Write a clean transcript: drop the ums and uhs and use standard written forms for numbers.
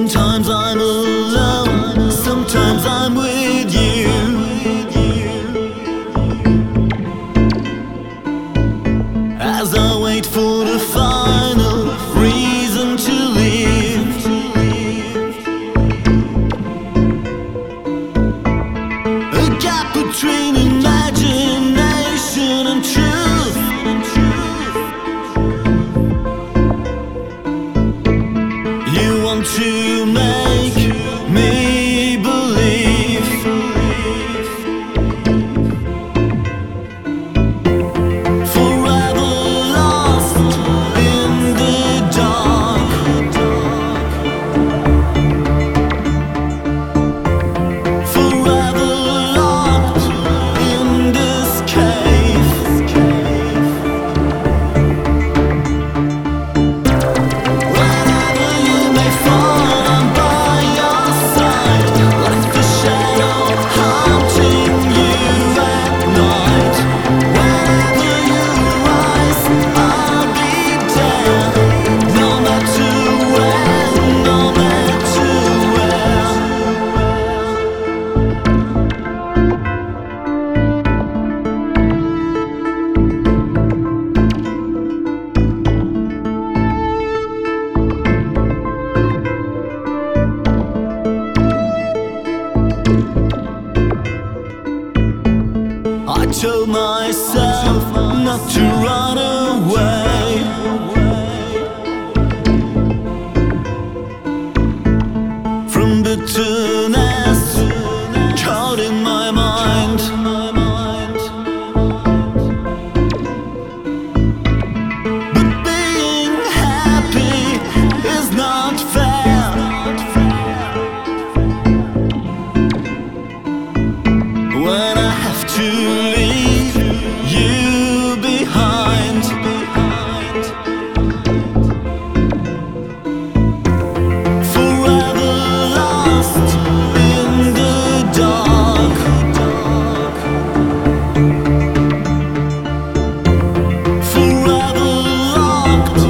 Sometimes I'm alone, sometimes I'm with you. As I wait for the final reason to leave, a gap between imagination and truth. You want to make me believe forever lost in the dark, forever locked in this cave. Whenever you may fall, I'm by your side, like the shadow haunting you at night. Whenever you rise, I'll be there, no matter when, no matter where. I told myself not to run away, from bitterness caught in my mind. But being happy is not fair. When I have to leave you behind, forever lost in the dark, forever locked